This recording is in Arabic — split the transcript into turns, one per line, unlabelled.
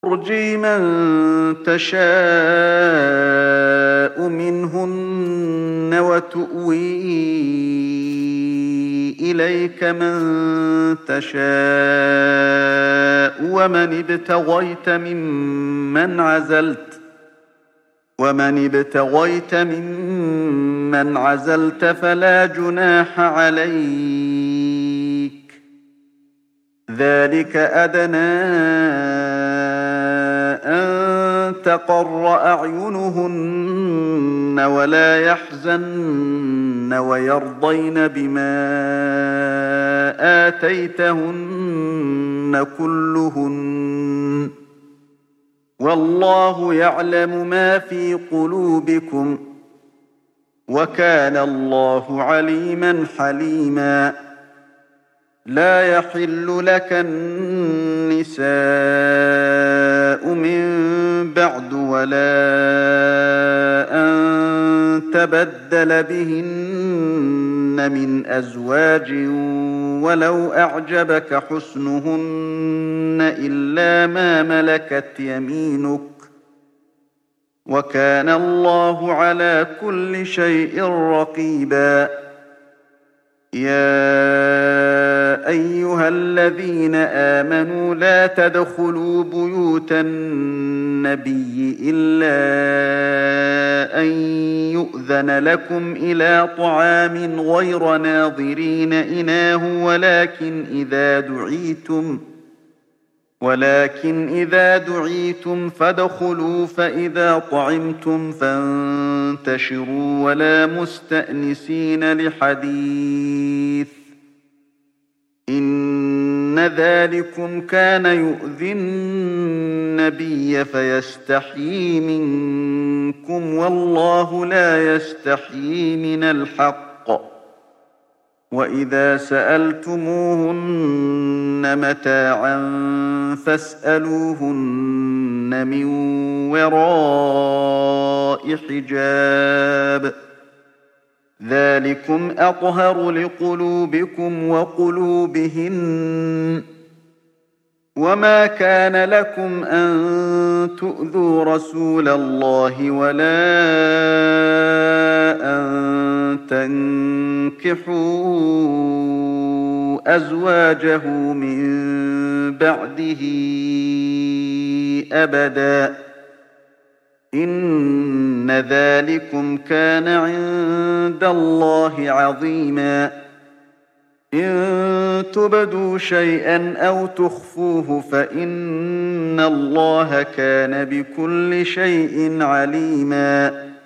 ترجي من تشاء منهن وتؤوي إليك من تشاء ومن ابتغيت ممن عزلت فلا جناح عليك. ذلك أدنى أن تقر أعينهن ولا يحزن ويرضين بما آتيتهن كلهن والله يعلم ما في قلوبكم وكان الله عليما حليما. لا يحل لك النساء من بعد ولا أن تبدل بهن من أزواج ولو أعجبك حسنهن إلا ما ملكت يمينك وكان الله على كل شيء رقيبا. يا أيها الذين آمنوا لا تدخلوا بيوت النبي إلا أن يؤذن لكم إلى طعام غير ناظرين إناه ولكن إذا دعيتم فادخلوا فإذا طعمتم فانتشروا ولا مستأنسين لحديث إن ذلكم كان يؤذي النبي فيستحيي منكم والله لا يستحيي من الحق. وإذا سألتموهن متاعا فاسألوهن من وراء حجاب ذلكم أطهر لقلوبكم وقلوبهن. وما كان لكم أن تؤذوا رسول الله ولا أن تنكحوا أزواجه من بعده أبدا إن ذلكم كان عند الله عظيما. إن تبدوا شيئا أو تخفوه فإن الله كان بكل شيء عليما.